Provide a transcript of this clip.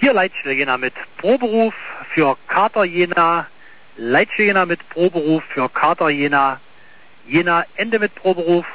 4 Leitstelle Jena mit Proberuf für Kater Jena, Leitstelle Jena mit Proberuf für Kater Jena, Jena Ende mit Proberuf